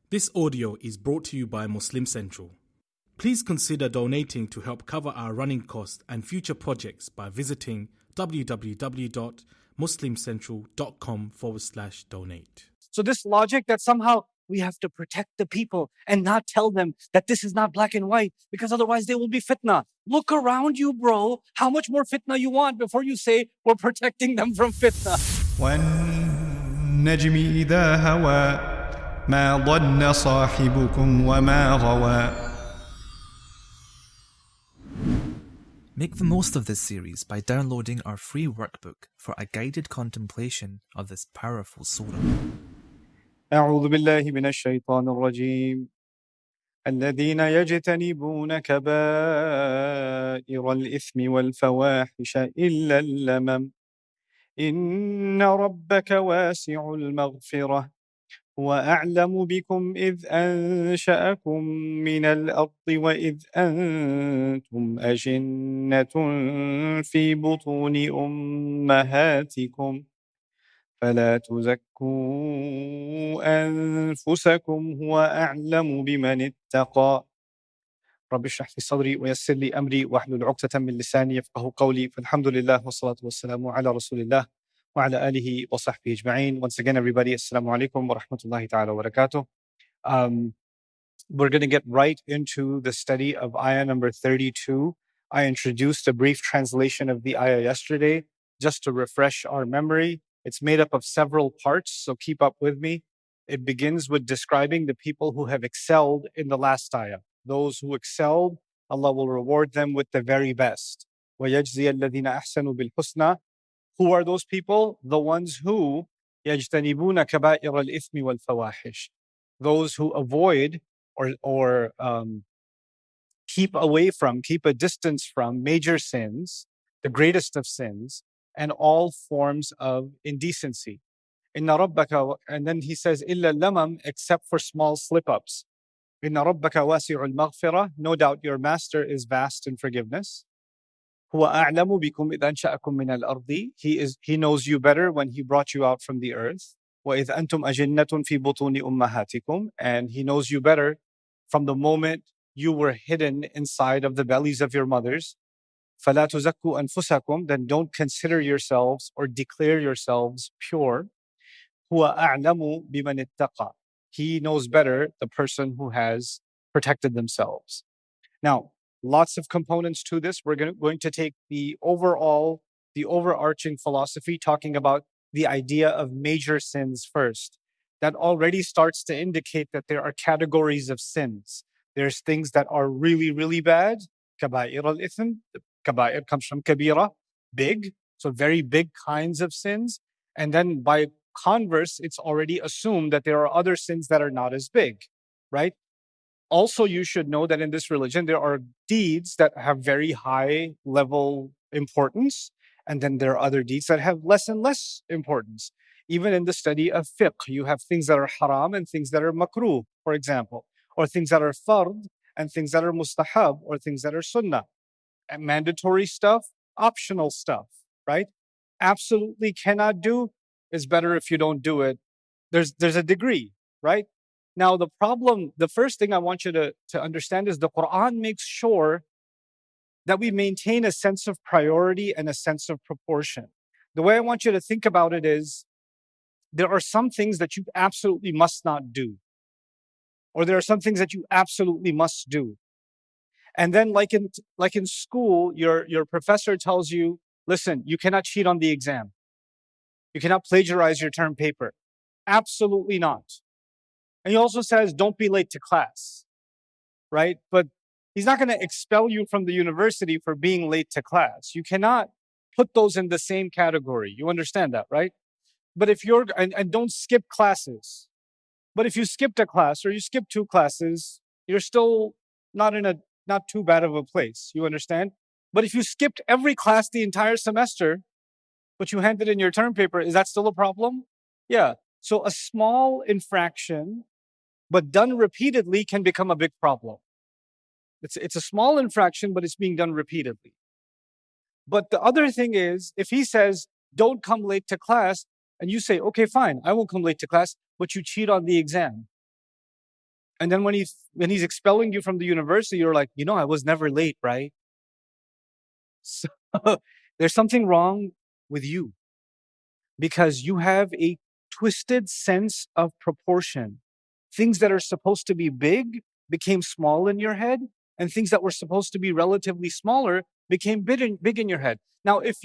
This audio is brought to you by Muslim Central. Please consider donating to help cover our running costs and future projects by visiting www.muslimcentral.com/donate. So this logic that somehow we have to protect the people and not tell them that this is not black and white because otherwise they will be fitna. Look around you, bro. How much more fitna you want before you say we're protecting them from fitna? وَالنَّجْمِ إِذَا هَوَى مَا ضَلَّ صَاحِبُكُمْ وَمَا غَوَى. Make the most of this series by downloading our free workbook for a guided contemplation of this powerful surah. أعوذ بالله من الشيطان الرجيم الذين يجتنبون كبائر الإثم والفواحش إلا اللمم إن ربك واسع المغفرة هو أعلم بكم إذ أنشأكم من الأرض وإذ أنتم أجنة في بطون أمهاتكم فلا تزكوا أنفسكم هو أعلم بمن اتقى رب اشرح لي صدري ويسر لي أمري واحلل عقدة من لساني يفقهوا قولي فالحمد لله والصلاة والسلام على رسول الله وعلى آله وصحبه أجمعين. Once again, everybody, assalamu alaikum wa rahmatullahi ta'ala wa barakatuh. We're going to get right into the study of ayah number 32. I introduced a brief translation of the ayah yesterday just to refresh our memory. It's made up of several parts, so keep up with me. It begins with describing the people who have excelled in the last ayah. Those who excelled, Allah will reward them with the very best. وَيَجْزِيَ الَّذِينَ أَحْسَنُوا بِالْحُسْنَى. Who are those people? The ones who يَجْتَنِبُونَ كَبَائِرَ الْإِثْمِ وَالْفَوَاحِشِ. Those who avoid or keep away from, keep a distance from major sins, the greatest of sins, and all forms of indecency. Inna rabbaka, and then he says, illa lamam, except for small slip-ups. Inna rabbaka wasi'ul maghfirah, no doubt your master is vast in forgiveness. Huwa a'lamu bikum idh ansha'akum min al-ardi, he knows you better when he brought you out from the earth. Wa idh antum ajinnatun fi butuni ummahatikum, and he knows you better from the moment you were hidden inside of the bellies of your mothers. فَلَا تُزَكُّوا أَنفُسَكُمْ, then don't consider yourselves or declare yourselves pure. هُوَ أَعْلَمُ بِمَنِ اتَّقَى, he knows better the person who has protected themselves. Now, lots of components to this. We're going to take the overarching philosophy, talking about the idea of major sins first. That already starts to indicate that there are categories of sins. There's things that are really, really bad. Kaba'ir al-ithm. Kaba'ir comes from kabira, big. So very big kinds of sins. And then by converse, it's already assumed that there are other sins that are not as big, right? Also, you should know that in this religion, there are deeds that have very high level importance. And then there are other deeds that have less and less importance. Even in the study of fiqh, you have things that are haram and things that are makruh, for example, or things that are fard and things that are mustahab, or things that are sunnah. And mandatory stuff, optional stuff, right? Absolutely cannot do is better if you don't do it. There's a degree, right? Now, the first thing I want you to understand is the Quran makes sure that we maintain a sense of priority and a sense of proportion. The way I want you to think about it is, there are some things that you absolutely must not do. Or there are some things that you absolutely must do. And then like in school, your professor tells you, listen, you cannot cheat on the exam. You cannot plagiarize your term paper. Absolutely not. And he also says, don't be late to class, right? But he's not going to expel you from the university for being late to class. You cannot put those in the same category. You understand that, right? But if and don't skip classes. But if you skipped a class or you skipped 2 classes, you're still not too bad of a place. You understand? But if you skipped every class the entire semester, but you handed in your term paper, is that still a problem? Yeah. So a small infraction, but done repeatedly, can become a big problem. It's a small infraction, but it's being done repeatedly. But the other thing is, if he says, don't come late to class, and you say, okay, fine, I won't come late to class, but you cheat on the exam. And then when he's expelling you from the university, you're like, I was never late, right? So there's something wrong with you because you have a twisted sense of proportion. Things that are supposed to be big became small in your head, and things that were supposed to be relatively smaller became big in your head. Now, if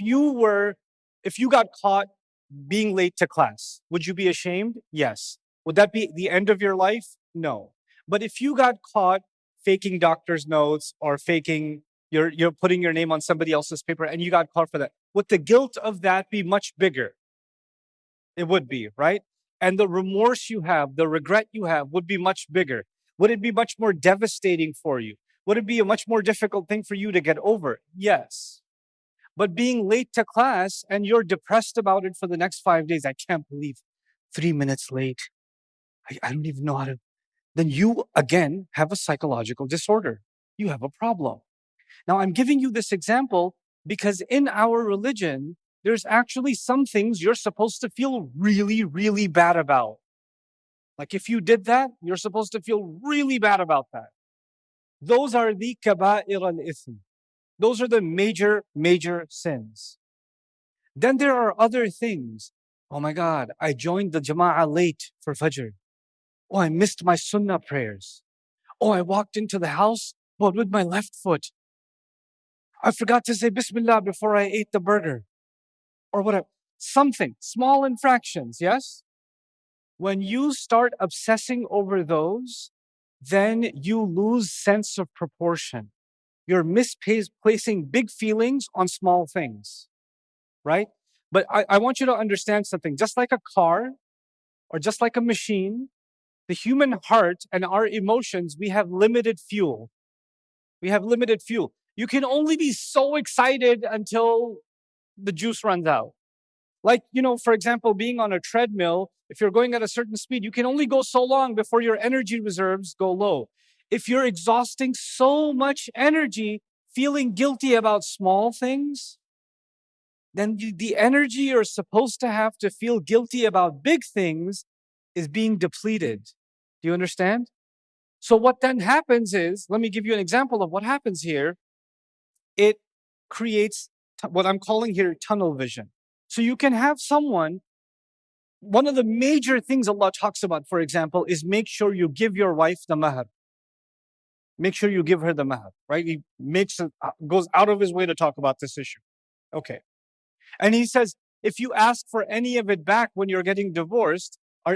you got caught being late to class, would you be ashamed? Yes. Would that be the end of your life? No. But if you got caught faking doctor's notes or faking you're putting your name on somebody else's paper and you got caught for that, would the guilt of that be much bigger? It would be, right? And the remorse you have, the regret you have would be much bigger. Would it be much more devastating for you? Would it be a much more difficult thing for you to get over? Yes. But being late to class and you're depressed about it for the next 5 days, I can't believe 3 minutes late. I don't even know how to. Then you, again, have a psychological disorder. You have a problem. Now, I'm giving you this example because in our religion, there's actually some things you're supposed to feel really, really bad about. Like if you did that, you're supposed to feel really bad about that. Those are the kaba'ir al-ithm. Those are the major, major sins. Then there are other things. Oh my God, I joined the jama'ah late for Fajr. Oh, I missed my sunnah prayers. Oh, I walked into the house, but with my left foot. I forgot to say Bismillah before I ate the burger. Or whatever. Something, small infractions, yes? When you start obsessing over those, then you lose sense of proportion. You're misplacing big feelings on small things, right? But I want you to understand something. Just like a car or just like a machine, the human heart and our emotions, we have limited fuel. We have limited fuel. You can only be so excited until the juice runs out. Like, for example, being on a treadmill, if you're going at a certain speed, you can only go so long before your energy reserves go low. If you're exhausting so much energy, feeling guilty about small things, then the energy you're supposed to have to feel guilty about big things is being depleted. Do you understand? So what then happens is, let me give you an example of what happens here. It creates what I'm calling here tunnel vision. So you can have someone, one of the major things Allah talks about, for example, is make sure you give your wife the mahar. Make sure you give her the mahar, right? He goes out of his way to talk about this issue. Okay. And he says, if you ask for any of it back when you're getting divorced, are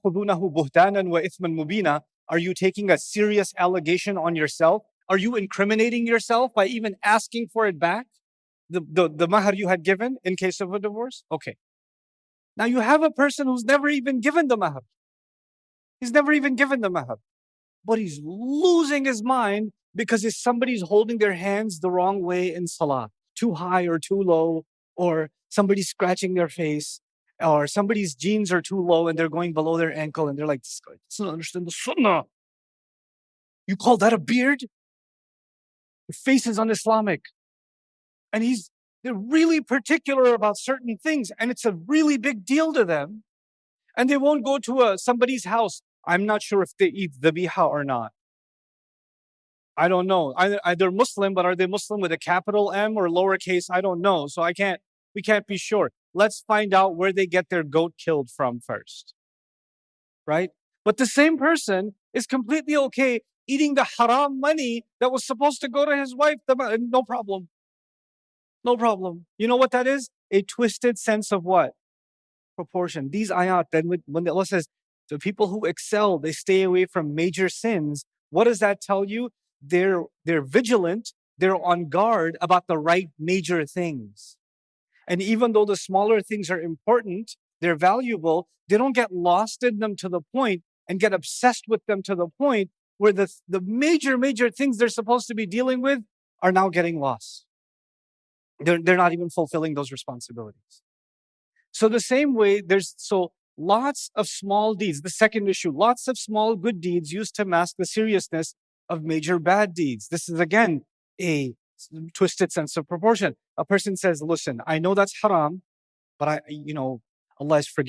you taking a serious allegation on yourself? Are you incriminating yourself by even asking for it back? The mahar you had given in case of a divorce? Okay. Now you have a person who's never even given the mahar. He's never even given the mahar. But he's losing his mind because somebody's holding their hands the wrong way in salah, too high or too low, or somebody's scratching their face, or somebody's jeans are too low and they're going below their ankle and they're like, this guy doesn't understand the sunnah. You call that a beard? Your face is un-Islamic. And they're really particular about certain things and it's a really big deal to them. And they won't go to somebody's house. I'm not sure if they eat dhabiha or not. I don't know. They're Muslim, but are they Muslim with a capital M or lowercase? I don't know. So we can't be sure. Let's find out where they get their goat killed from first. Right? But the same person is completely okay eating the haram money that was supposed to go to his wife. No problem. No problem. You know what that is? A twisted sense of what? Proportion. These ayat, then when Allah says, the people who excel, they stay away from major sins. What does that tell you? They're vigilant. They're on guard about the right major things. And even though the smaller things are important, they're valuable, they don't get lost in them to the point and get obsessed with them to the point where the major, major things they're supposed to be dealing with are now getting lost. They're not even fulfilling those responsibilities. So the same way, so lots of small deeds. The second issue, lots of small good deeds used to mask the seriousness of major bad deeds. This is again a twisted sense of proportion. A person says, listen, I know that's haram, but Allah is forgiving.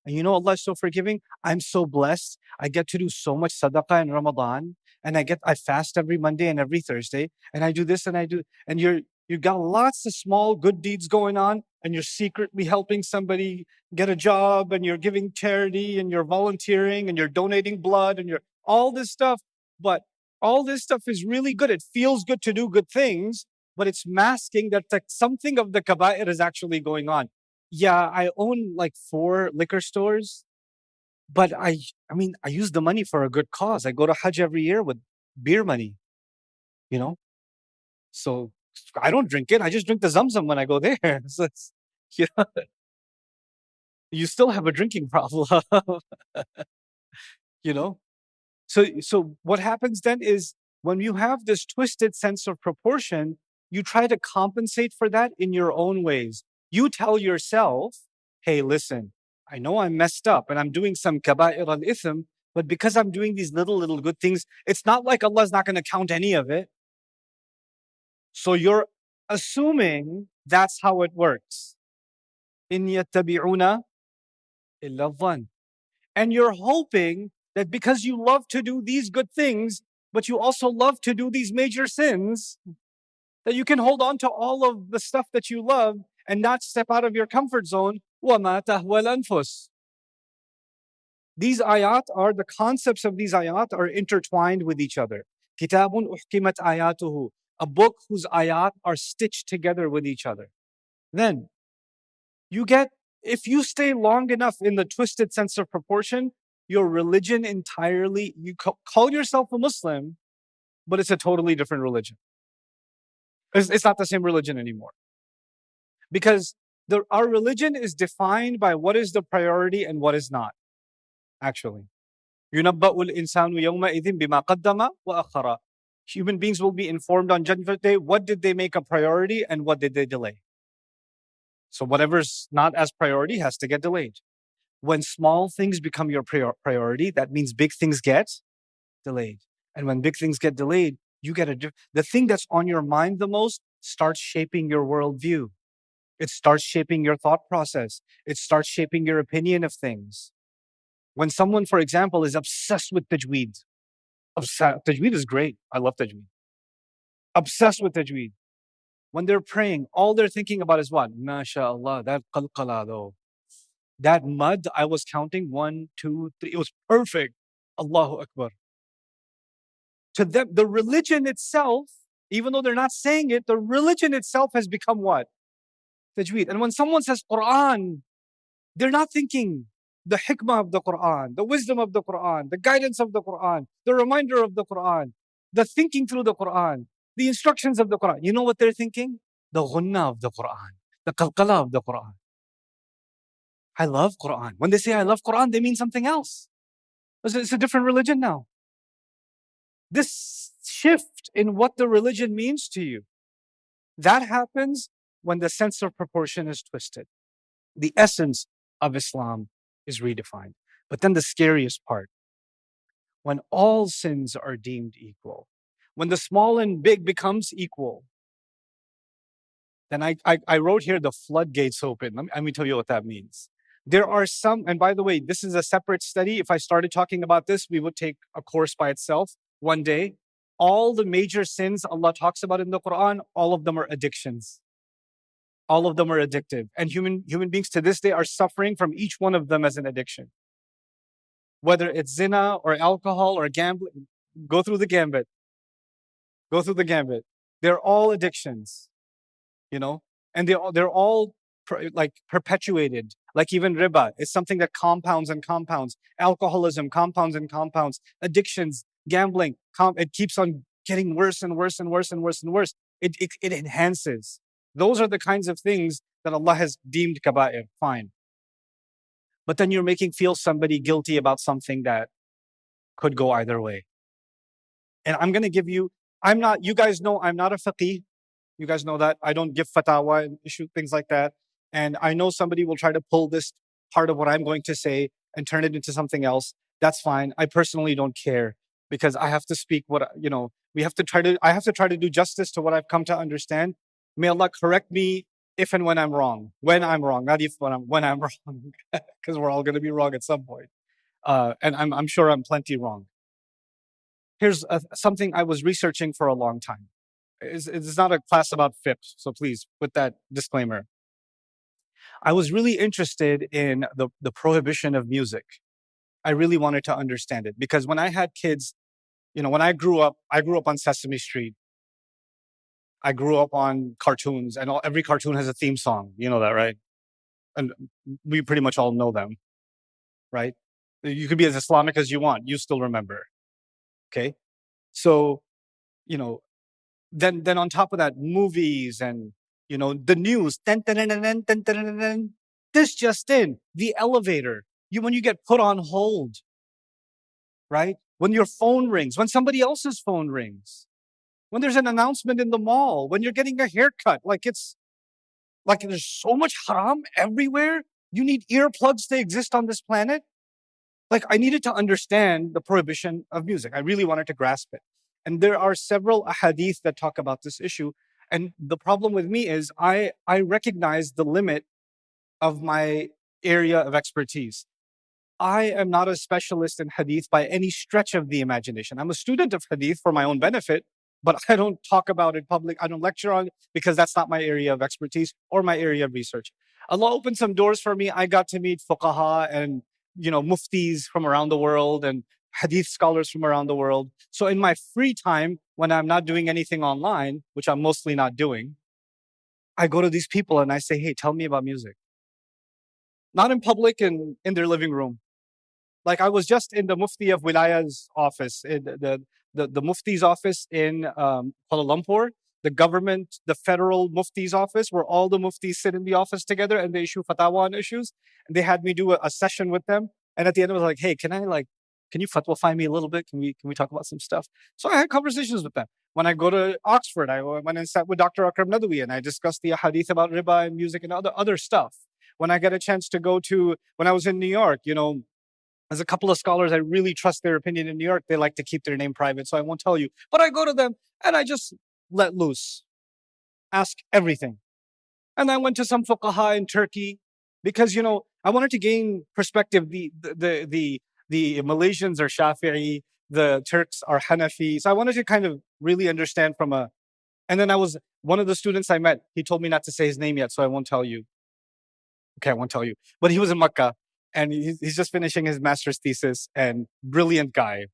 And you know Allah is so forgiving. I'm so blessed. I get to do so much sadaqah in Ramadan. And I fast every Monday and every Thursday. And I do this and I do. And you got lots of small good deeds going on. And you're secretly helping somebody get a job. And you're giving charity. And you're volunteering. And you're donating blood. And you're all this stuff. But all this stuff is really good. It feels good to do good things. But it's masking that something of the kaba'ir is actually going on. Yeah, I own like 4 liquor stores, but I use the money for a good cause. I go to Hajj every year with beer money, you know? So I don't drink it. I just drink the Zamzam when I go there. So you know, you still have a drinking problem, you know? So what happens then is when you have this twisted sense of proportion, you try to compensate for that in your own ways. You tell yourself, hey, listen, I know I'm messed up and I'm doing some kaba'ir al-ithm, but because I'm doing these little good things, it's not like Allah's not going to count any of it. So you're assuming that's how it works. إِن يَتَّبِعُونَ إِلَّا الظَّنَّ. And you're hoping that because you love to do these good things, but you also love to do these major sins, that you can hold on to all of the stuff that you love and not step out of your comfort zone. وَمَا تَهْوَى الْأَنفُسِ. These ayat are, the concepts of these ayat are intertwined with each other. كِتَابٌ أُحْكِمَتْ آيَاتُهُ. A book whose ayat are stitched together with each other. Then, if you stay long enough in the twisted sense of proportion, your religion entirely, you call yourself a Muslim, but it's a totally different religion. It's not the same religion anymore. Because our religion is defined by what is the priority and what is not, actually. يُنَبَّأُ الْإِنسَانُ يَوْمَئِذٍ بِمَا قَدَّمَ وَأَخَّرَ. Human beings will be informed on Judgment Day. What did they make a priority and what did they delay? So whatever's not as priority has to get delayed. When small things become your priority, that means big things get delayed. And when big things get delayed, you get the thing that's on your mind the most starts shaping your worldview. It starts shaping your thought process. It starts shaping your opinion of things. When someone, for example, is obsessed with tajweed, tajweed is great. I love tajweed. Obsessed with tajweed. When they're praying, all they're thinking about is what? MashaAllah, that qalqala though. That mud, I was counting 1, 2, 3. It was perfect. Allahu Akbar. To them, the religion itself, even though they're not saying it, the religion itself has become what? Tajweed. And when someone says Quran, they're not thinking the hikmah of the Quran, the wisdom of the Quran, the guidance of the Quran, the reminder of the Quran, the thinking through the Quran, the instructions of the Quran. You know what they're thinking? The ghunnah of the Quran, the qalqala of the Quran. I love Quran. When they say I love Quran, they mean something else. It's a different religion now. This shift in what the religion means to you, that happens when the sense of proportion is twisted. The essence of Islam is redefined. But then the scariest part, when all sins are deemed equal, when the small and big becomes equal, then I wrote here the floodgates open. Let me tell you what that means. There are some, and by the way, this is a separate study. If I started talking about this, we would take a course by itself one day. All the major sins Allah talks about in the Quran, all of them are addictions. All of them are addictive. And human beings to this day are suffering from each one of them as an addiction. Whether it's zina or alcohol or gambling, go through the gambit. Go through the gambit. They're all addictions, you know, and they're all like perpetuated. Like even riba is something that compounds and compounds. Alcoholism compounds and compounds. Addictions, gambling, it keeps on getting worse and worse and worse and worse and worse. It enhances. Those are the kinds of things that Allah has deemed kaba'ir. Fine. But then you're making feel somebody guilty about something that could go either way. And I'm going to give you, you guys know I'm not a faqih. You guys know that. I don't give fatwa and issue things like that. And I know somebody will try to pull this part of what I'm going to say and turn it into something else. That's fine. I personally don't care because I have to speak what, you know, I have to try to do justice to what I've come to understand. May Allah correct me if and when I'm wrong. When I'm wrong, not if when I'm wrong, because we're all going to be wrong at some point. And I'm sure I'm plenty wrong. Here's something I was researching for a long time. It's not a class about fiqh, so please, with that disclaimer. I was really interested in the prohibition of music. I really wanted to understand it because when I had kids, when I grew up on Sesame Street. I grew up on cartoons, and every cartoon has a theme song. You know that, right? And we pretty much all know them, right? You could be as Islamic as you want. You still remember. Okay? So, then on top of that, movies and, the news. This just in, the elevator. When you get put on hold, right? When your phone rings, when somebody else's phone rings, when there's an announcement in the mall, when you're getting a haircut, there's so much haram everywhere. You need earplugs to exist on this planet. I needed to understand the prohibition of music. I really wanted to grasp it. And there are several ahadith that talk about this issue. And the problem with me is I recognize the limit of my area of expertise. I am not a specialist in hadith by any stretch of the imagination. I'm a student of hadith for my own benefit, but I don't talk about it public. I don't lecture on it because that's not my area of expertise or my area of research. Allah opened some doors for me. I got to meet fuqaha and, muftis from around the world and hadith scholars from around the world. So in my free time, when I'm not doing anything online, which I'm mostly not doing, I go to these people and I say, hey, tell me about music. Not in public and in their living room. I was just in the Mufti of Wilaya's office, in the Mufti's office in Kuala Lumpur, the federal Mufti's office, where all the Muftis sit in the office together and they issue fatwa on issues. And they had me do a session with them. And at the end, I was like, hey, can you fatwa me a little bit? Can we talk about some stuff? So I had conversations with them. When I go to Oxford, I went and sat with Dr. Akram Nadwi and I discussed the hadith about riba and music and other stuff. When I get a chance to when I was in New York, there's a couple of scholars I really trust their opinion in New York. They like to keep their name private, so I won't tell you. But I go to them and I just let loose, ask everything. And I went to some fuqaha in Turkey because I wanted to gain perspective. The Malaysians are Shafi'i, the Turks are Hanafi. So I wanted to kind of really understand and then one of the students I met, he told me not to say his name yet, so I won't tell you. Okay, I won't tell you. But he was in Makkah. And he's just finishing his master's thesis and brilliant guy.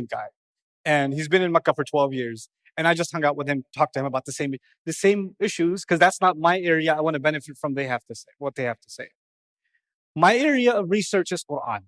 And he's been in Makkah for 12 years. And I just hung out with him, talked to him about the same issues, because that's not my area. I want to benefit from what they have to say. My area of research is Quran.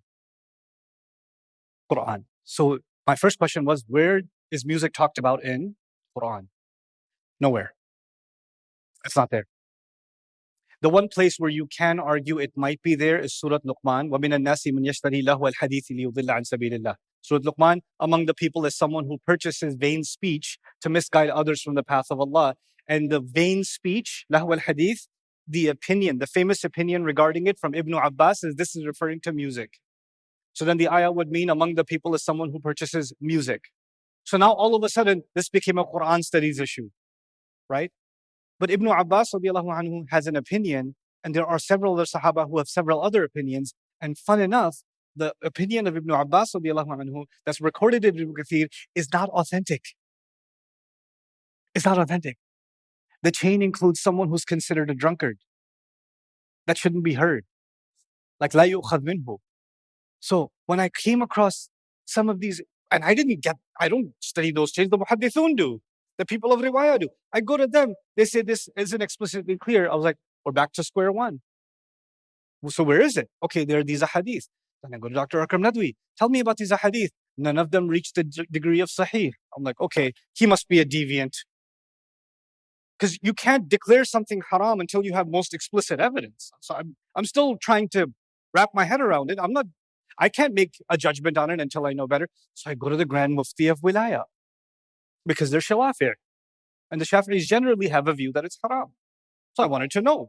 So my first question was, where is music talked about in Quran? Nowhere. It's not there. The one place where you can argue it might be there is Surah Luqman. وَمِنَ النَّاسِ مَنْ يَشْتَرِي لَهْوَ الْحَدِيثِ لِيُضِلَّ عَنْ سَبِيلِ اللَّهِ. Surah Luqman, among the people is someone who purchases vain speech to misguide others from the path of Allah. And the vain speech, lahwa al-hadith, the famous opinion regarding it from Ibn Abbas is this is referring to music. So then the ayah would mean among the people is someone who purchases music. So now all of a sudden, this became a Quran studies issue, right? But Ibn Abbas radiallahu anhu has an opinion, and there are several other Sahaba who have several other opinions. And fun enough, the opinion of Ibn Abbas radiallahu anhu that's recorded in Ibn Kathir is not authentic. It's not authentic. The chain includes someone who's considered a drunkard. That shouldn't be heard. Like لا يؤخذ منه. So when I came across some of these, and I don't study those chains, the muhaddithun do. The people of Riwayah do. I go to them. They say this isn't explicitly clear. I was like, we're back to square one. So where is it? Okay, there are these ahadith. Then I go to Dr. Akram Nadwi. Tell me about these ahadith. None of them reach the degree of sahih. I'm like, okay, he must be a deviant. Because you can't declare something haram until you have most explicit evidence. So I'm still trying to wrap my head around it. I can't make a judgment on it until I know better. So I go to the Grand Mufti of Wilaya. Because they're Shafi'i. And the Shafi'is generally have a view that it's haram. So I wanted to know.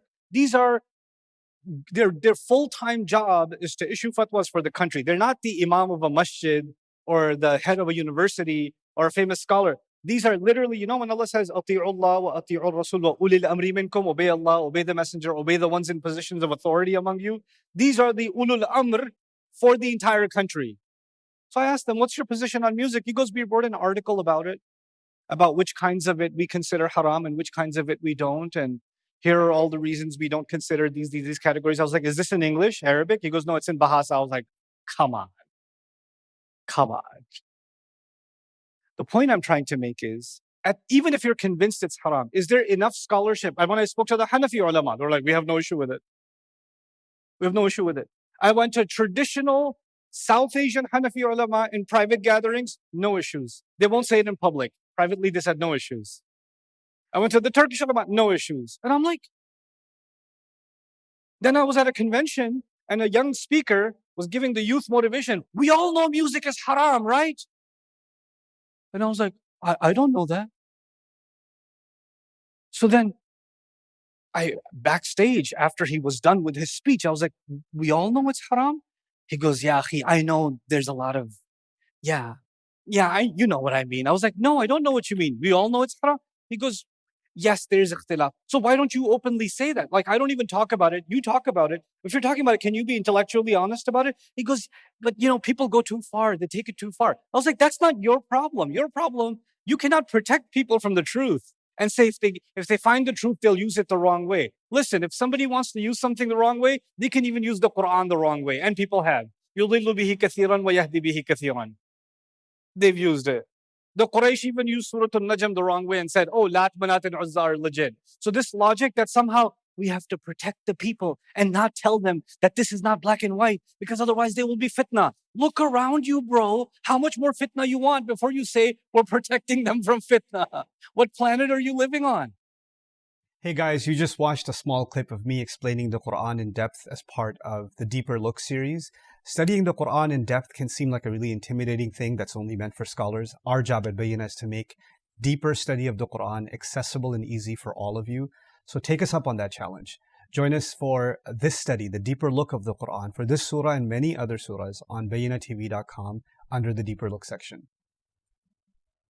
Their full-time job is to issue fatwas for the country. They're not the imam of a masjid or the head of a university or a famous scholar. These are literally, you know, when Allah says, أَطِيعُوا اللَّهَ وَأَطِيعُوا الرَّسُولَ وَأُولِي الْأَمْرِ مِنْكُمْ, obey Allah, obey the Messenger, obey the ones in positions of authority among you. These are the ulul amr for the entire country. So I asked them, what's your position on music? He goes, we wrote an article about it, about which kinds of it we consider haram and which kinds of it we don't. And here are all the reasons we don't consider these categories. I was like, is this in English, Arabic? He goes, no, it's in Bahasa. I was like, come on. The point I'm trying to make is, even if you're convinced it's haram, is there enough scholarship? And when I spoke to the Hanafi ulama, they were like, we have no issue with it. We have no issue with it. I went to traditional South Asian Hanafi ulama in private gatherings, no issues. They won't say it in public. Privately, they said no issues. I went to the Turkish ulama, no issues. And I'm like, then I was at a convention and a young speaker was giving the youth motivation. We all know music is haram, right? And I was like, I don't know that. So then backstage, after he was done with his speech, I was like, we all know it's haram? He goes, yeah, akhi, I know there's a lot of, you know what I mean. I was like, no, I don't know what you mean. We all know it's haram. He goes, yes, there's ikhtilaf. So why don't you openly say that? Like, I don't even talk about it. You talk about it. If you're talking about it, can you be intellectually honest about it? He goes, but you know, people go too far. They take it too far. I was like, that's not your problem. Your problem, you cannot protect people from the truth and say if they find the truth, they'll use it the wrong way. Listen, if somebody wants to use something the wrong way, they can even use the Quran the wrong way. And people have. يُضِلُّ بِهِ كَثِيرًا وَيَهْدِي بِهِ كَثِيرًا. They've used it. The Quraysh even used Surah Al-Najm the wrong way and said, oh, Lat, Manat, and Uzza are legit. So this logic that somehow we have to protect the people and not tell them that this is not black and white because otherwise they will be fitna. Look around you, bro. How much more fitna you want before you say we're protecting them from fitna? What planet are you living on? Hey guys, you just watched a small clip of me explaining the Quran in depth as part of the Deeper Look series. Studying the Quran in depth can seem like a really intimidating thing that's only meant for scholars. Our job at Bayyinah is to make deeper study of the Quran accessible and easy for all of you. So take us up on that challenge. Join us for this study, the Deeper Look of the Quran, for this surah and many other surahs on BayyinahTV.com under the Deeper Look section.